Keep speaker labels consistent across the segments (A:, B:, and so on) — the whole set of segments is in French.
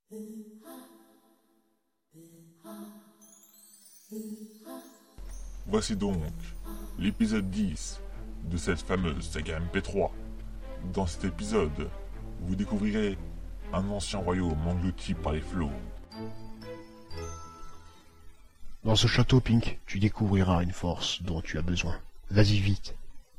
A: Voici donc l'épisode 10 de cette fameuse saga MP3. Dans cet épisode, vous découvrirez un ancien royaume englouti par les flots.
B: Dans ce château, Pink, tu découvriras une force dont tu as besoin. Vas-y vite.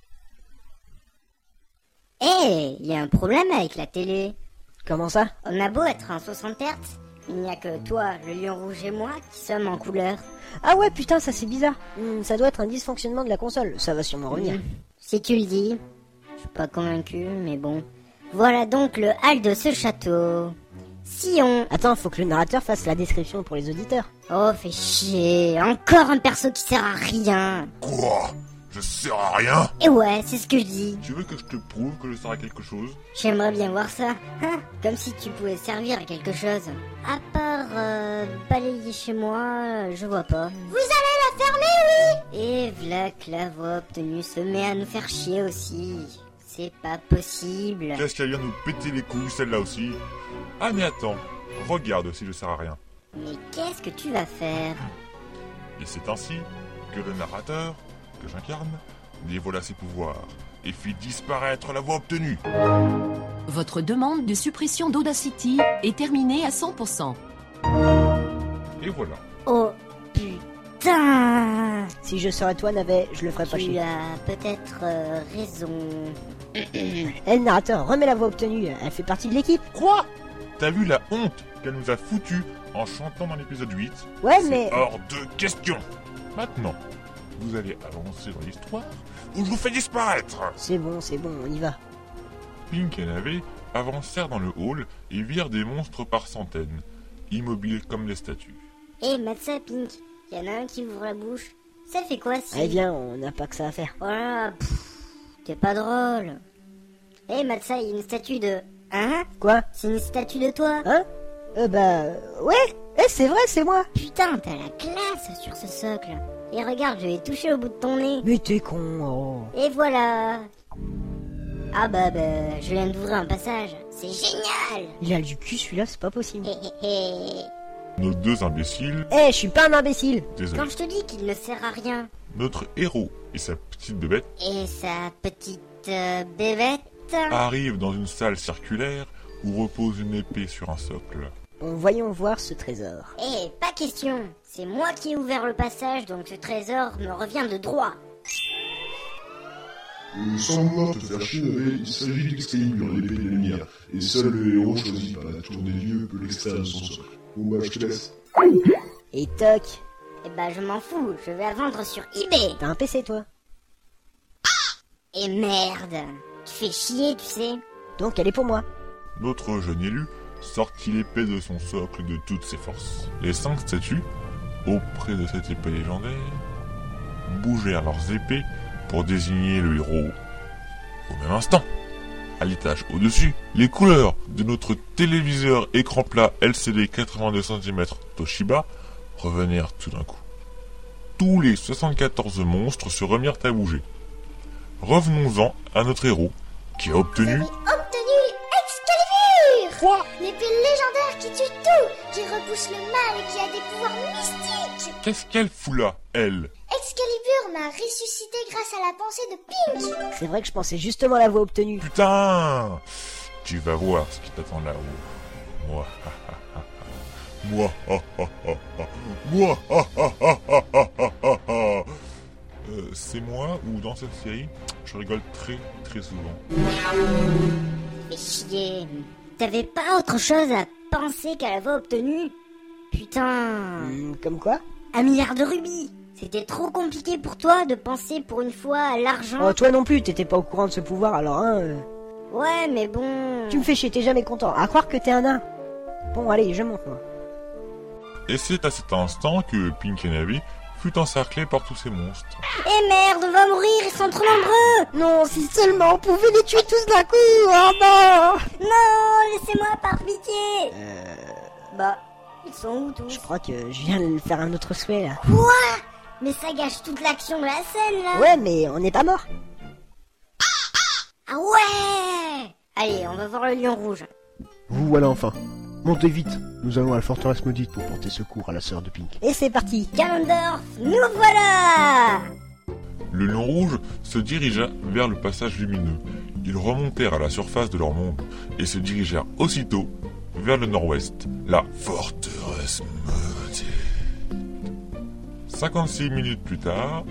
C: Hé, il y a un problème avec la télé.
D: Comment ça?
C: On a beau être en 60 Hz, il n'y a que toi, le lion rouge et moi qui sommes en couleur.
D: Ah ouais, putain, ça c'est bizarre. Ça doit être un dysfonctionnement de la console. Ça va sûrement revenir.
C: Si tu le dis. Je suis pas convaincu, mais bon. Voilà donc le hall de ce château. Sion.
D: Attends, faut que le narrateur fasse la description pour les auditeurs.
C: Oh, fais chier. Encore un perso qui sert à rien.
A: Quoi? Je sers à rien?
C: Et ouais, c'est ce que je dis.
A: Tu veux que je te prouve que je sers à quelque chose?
C: J'aimerais bien voir ça. Hein? Comme si tu pouvais servir à quelque chose. À part balayer chez moi, je vois pas. Vous allez la fermer, oui? Et v'là que la voix obtenue se met à nous faire chier aussi. C'est pas possible.
A: Qu'est-ce qu'elle vient nous péter les couilles, celle-là aussi? Ah mais attends, regarde si je sers à rien.
C: Mais qu'est-ce que tu vas faire?
A: Et c'est ainsi que le narrateur, que j'incarne, dévoila ses pouvoirs et fit disparaître la voix obtenue.
E: Votre demande de suppression d'Audacity est terminée à 100%.
A: Et voilà.
C: Oh putain!
D: Si je serais toi, Navet, je le ferais pas
C: Tu
D: chier.
C: as peut-être raison.
D: Le narrateur, remets la voix obtenue. Elle fait partie de l'équipe.
A: Quoi? T'as vu la honte qu'elle nous a foutue en chantant dans l'épisode 8?
D: Ouais,
A: C'est
D: mais...
A: hors de question. Maintenant, vous allez avancer dans l'histoire ou je vous fais disparaître.
D: C'est bon, on y va.
A: Pink et Navet avancèrent dans le hall et virent des monstres par centaines, immobiles comme des statues.
C: Hé, Matza, Pink, y en a un qui ouvre la bouche. Ça fait quoi si...
D: Allez, viens, on n'a pas que ça à faire.
C: Voilà, t'es pas drôle. Hé, Matza, y a une statue de... Hein?
D: Quoi?
C: C'est une statue de toi?
D: Hein? Ouais. C'est vrai, c'est moi.
C: Putain, t'as la classe sur ce socle. Et regarde, je vais toucher au bout de ton nez.
D: Mais t'es con, oh.
C: Et voilà. Ah bah, je viens d'ouvrir un passage. C'est génial.
D: Il a du cul, celui-là, c'est pas possible.
C: Hé, hé, hé.
A: Nos deux imbéciles,
D: Je suis pas un imbécile.
A: désolé,
C: Quand je te dis qu'il ne sert à rien.
A: notre héros et sa petite bébête
C: Et sa petite bébête.
A: arrivent dans une salle circulaire où repose une épée sur un socle.
D: Bon, voyons voir ce trésor.
C: Eh, pas question. C'est moi qui ai ouvert le passage, donc ce trésor me revient de droit.
B: Sans vouloir te faire chier, Navet, il s'agit d'Excalibur, l'épée des lumières. Et seul le héros choisi par la tour des dieux peut l'extraire de son socle. Bon bah, je te laisse.
D: Et toc.
C: Eh bah, je m'en fous. Je vais la vendre sur eBay.
D: T'as un PC, toi?
C: Et merde. Tu fais chier, tu sais.
D: Donc, elle est pour moi.
A: Notre jeune élu sortit l'épée de son socle de toutes ses forces. Les 5 statues, auprès de cette épée légendaire, bougèrent leurs épées pour désigner le héros. Au même instant, à l'étage au-dessus, les couleurs de notre téléviseur écran plat LCD 82 cm Toshiba revenèrent tout d'un coup. Tous les 74 monstres se remirent à bouger. Revenons-en à notre héros, qui a obtenu...
F: Obtenu Excalibur!
A: Quoi?
F: L'épée légendaire qui tue tout, qui repousse le mal et qui a des pouvoirs mystiques!
A: Qu'est-ce qu'elle fout là, elle?
F: Excalibur m'a ressuscité grâce à la pensée de Pink!
D: C'est vrai que je pensais justement à la voix obtenue.
A: Putain! Tu vas voir ce qui t'attend là-haut. Moi, moi, moi, c'est moi ou dans cette série, je rigole très très souvent.
C: Fais chier. T'avais pas autre chose à penser qu'à la voix obtenue? Putain.
D: Comme quoi?
C: 1 milliard de rubis. C'était trop compliqué pour toi de penser pour une fois à l'argent.
D: Oh, toi non plus, t'étais pas au courant de ce pouvoir, alors
C: Ouais, mais bon...
D: Tu me fais chier, t'es jamais content. À croire que t'es un nain. Bon, allez, je monte, moi.
A: Et c'est à cet instant que Pink et Navi fut encerclé par tous ces monstres.
C: Eh merde, on va mourir, ils sont trop nombreux.
D: Non, si seulement on pouvait les tuer tous d'un coup. Oh non!
C: Non, laissez-moi par pitié. Bah, ils sont où tous?
D: Je crois que je viens de faire un autre souhait, là.
C: Quoi? Mais ça gâche toute l'action de la scène, là.
D: Ouais, mais on n'est pas mort.
C: Ah ouais. Allez, on va voir le lion rouge.
B: Vous voilà enfin.
G: Montez vite, nous allons à la forteresse maudite pour porter secours à la sœur de Pink.
D: Et c'est parti.
C: Ganondorf, nous voilà!
A: Le lion rouge se dirigea vers le passage lumineux. Ils remontèrent à la surface de leur monde et se dirigèrent aussitôt vers le nord-ouest, la forteresse maudite. 56 minutes plus tard...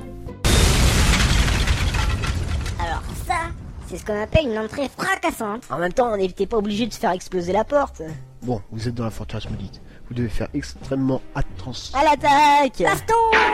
C: Alors ça, c'est ce qu'on appelle une entrée fracassante.
D: En même temps, on n'était pas obligé de se faire exploser la porte.
G: Bon, vous êtes dans la forteresse maudite. Vous devez faire extrêmement attention.
D: À l'attaque!
C: Baston!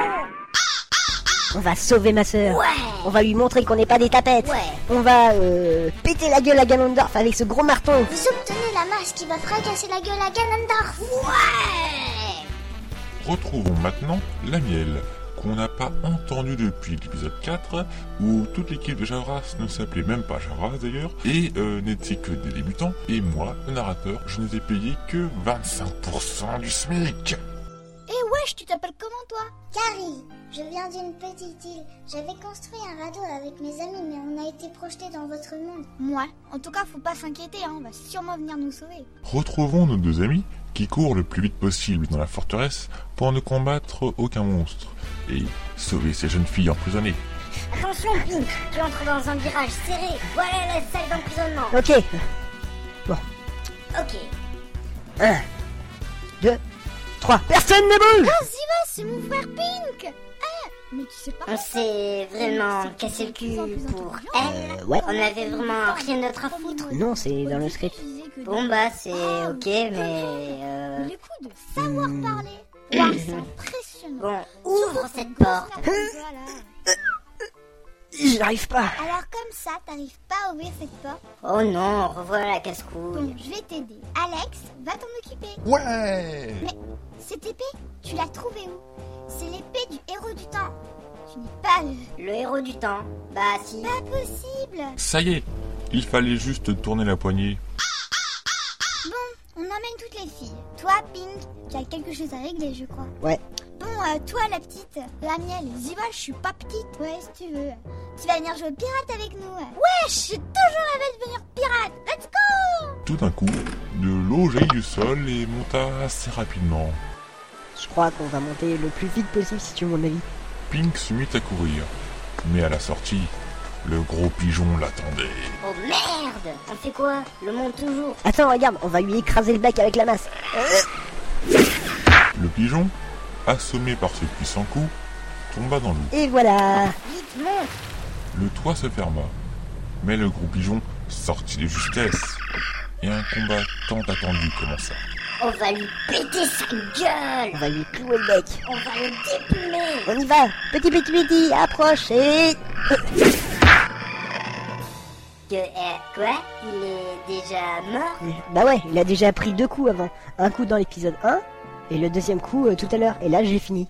D: On va sauver ma sœur.
C: Ouais!
D: On va lui montrer qu'on n'est pas des tapettes.
C: Ouais!
D: On va péter la gueule à Ganondorf avec ce gros marteau.
F: Vous obtenez la masse qui va fracasser la gueule à Ganondorf.
C: Ouais!
A: Retrouvons maintenant la miel, qu'on n'a pas entendu depuis l'épisode 4, où toute l'équipe de Javras ne s'appelait même pas Javras d'ailleurs, et n'était que des débutants, et moi, le narrateur, je n'étais payé que 25% du SMIC.
F: Eh wesh, tu t'appelles comment toi? Carrie, je viens d'une petite île. J'avais construit un radeau avec mes amis, mais on a été projetés dans votre monde.
H: Moi, en tout cas, faut pas s'inquiéter, hein, on va sûrement venir nous sauver.
A: Retrouvons nos deux amis, qui courent le plus vite possible dans la forteresse pour ne combattre aucun monstre, et sauver ces jeunes filles emprisonnées.
C: Attention, Pink, tu entres dans un virage serré. Voilà la salle d'emprisonnement.
D: Ok. Bon.
C: Ok.
D: 1, 2, 3. Personne ne bouge!
H: Ah, Ziva, c'est mon frère Pink! Ah, mais tu sais pas...
C: On s'est vraiment cassé le cul pour elle.
D: Ouais.
C: On avait vraiment rien d'autre à foutre.
D: Non, c'est dans le script.
C: Bon bah c'est ok, mais
H: Mais le coup de savoir parler, wow, c'est impressionnant.
C: Bon, ouvre cette porte.
H: Voilà.
D: J'arrive pas.
H: Alors comme ça, t'arrives pas à ouvrir cette porte?
C: Oh non, revoilà la
H: Bon,
C: casse-couille.
H: je vais t'aider. Alex, va t'en occuper.
A: Ouais!
H: Mais cette épée, tu l'as trouvée où? C'est l'épée du héros du temps. Tu n'es pas
C: Le héros du temps. Bah si.
H: Pas possible.
A: Ça y est, il fallait juste tourner la poignée.
H: On emmène toutes les filles. Toi, Pink, tu as quelque chose à régler, je crois.
D: Ouais.
H: Bon, toi, la petite, la miel, Ziva, je suis pas petite. Ouais, si tu veux. Tu vas venir jouer au pirate avec nous. Ouais, j'ai toujours rêvé de devenir pirate. Let's go!
A: Tout d'un coup, de l'eau jaillit du sol et monta assez rapidement.
D: Je crois qu'on va monter le plus vite possible si tu veux mon avis.
A: Pink se mit à courir, mais à la sortie, le gros pigeon l'attendait.
C: Oh merde! On fait quoi? Le monte toujours.
D: Attends, regarde, on va lui écraser le bec avec la masse.
A: Le pigeon, assommé par ce puissant coup, tomba dans l'eau.
D: Et voilà.
C: Vite, monte!
A: Le toit se ferma, mais le gros pigeon sortit de justesse, et un combat tant attendu commença.
C: On va lui péter sa gueule!
D: On va lui clouer le bec.
C: On va le déplumer!
D: On y va. Petit, approche et...
C: Quoi? Il est déjà mort?
D: Bah ouais, il a déjà pris 2 coups avant. Un coup dans l'épisode 1, et le deuxième coup tout à l'heure. Et là, j'ai fini.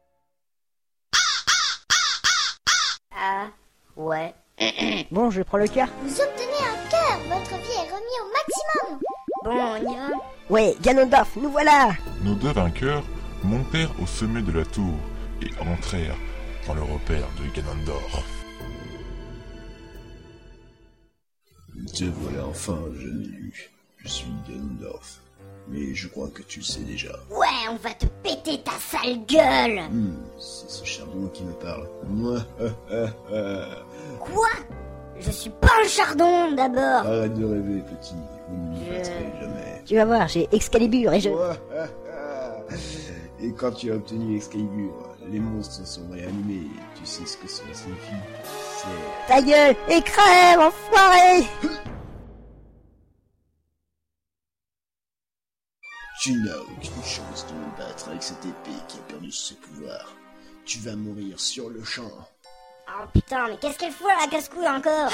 C: Ah, ouais.
D: Bon, je prends le cœur.
F: Vous obtenez un cœur. Votre vie est remise au maximum.
C: Bon, on y va?
D: Ouais, Ganondorf, nous voilà.
A: Nos deux vainqueurs montèrent au sommet de la tour et entrèrent dans le repère de Ganondorf.
B: Te voilà enfin, jeune élu. Je suis Ganondorf. Mais je crois que tu le sais déjà.
C: Ouais, on va te péter ta sale gueule!
B: C'est ce charbon qui me parle. Moi,
C: Quoi? Je suis pas un chardon, d'abord!
B: arrête de rêver, petit. Vous ne me battrez jamais.
D: Tu vas voir, j'ai Excalibur et je...
B: Et quand tu as obtenu Excalibur, les monstres sont réanimés. Tu sais ce que cela signifie? C'est...
D: Ta gueule, et crève, enfoiré.
B: Tu n'as aucune chance de me battre avec cette épée qui a perdu ses pouvoirs. Tu vas mourir sur le champ.
C: Oh putain, mais qu'est-ce qu'elle fout là, la casse-couille encore?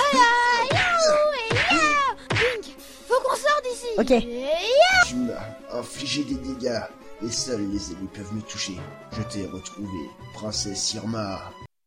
H: Pink, faut qu'on sorte d'ici.
D: Ok.
B: Tu m'as infligé des dégâts, et seuls les ennemis peuvent me toucher. Je t'ai retrouvé, princesse Irma.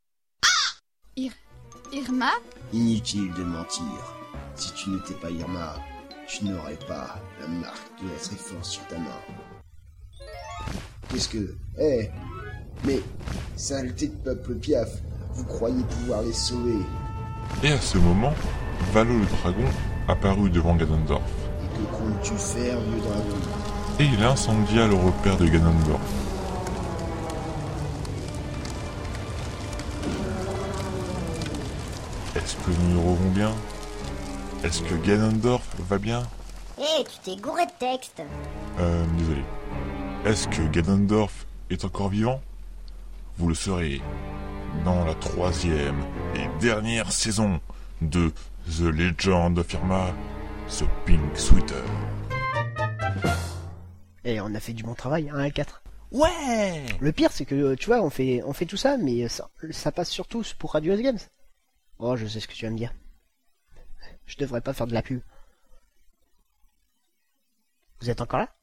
H: Irma?
B: Inutile de mentir. Si tu n'étais pas Irma, tu n'aurais pas la marque de la Triforce sur ta main. Qu'est-ce que... mais... saleté de peuple piaf, vous croyez pouvoir les sauver.
A: Et à ce moment, Valo le dragon apparut devant Ganondorf.
B: Et que comptes-tu faire, vieux dragon?
A: et il incendia le repère de Ganondorf. Est-ce que nous nous revoyons bien? Est-ce que Ganondorf va bien?
C: Hé, tu t'es gouré de texte.
A: Désolé. Est-ce que Ganondorf est encore vivant? Vous le saurez dans la 3e et dernière saison de The Legend of Irma, The Pink Sweater.
G: Et on a fait du bon travail, 1 à 4.
A: Ouais!
G: Le pire, c'est que, tu vois, on fait tout ça, mais ça passe surtout pour Radio S Games. Oh, je sais ce que tu vas me dire. Je devrais pas faire de la pub. Vous êtes encore là?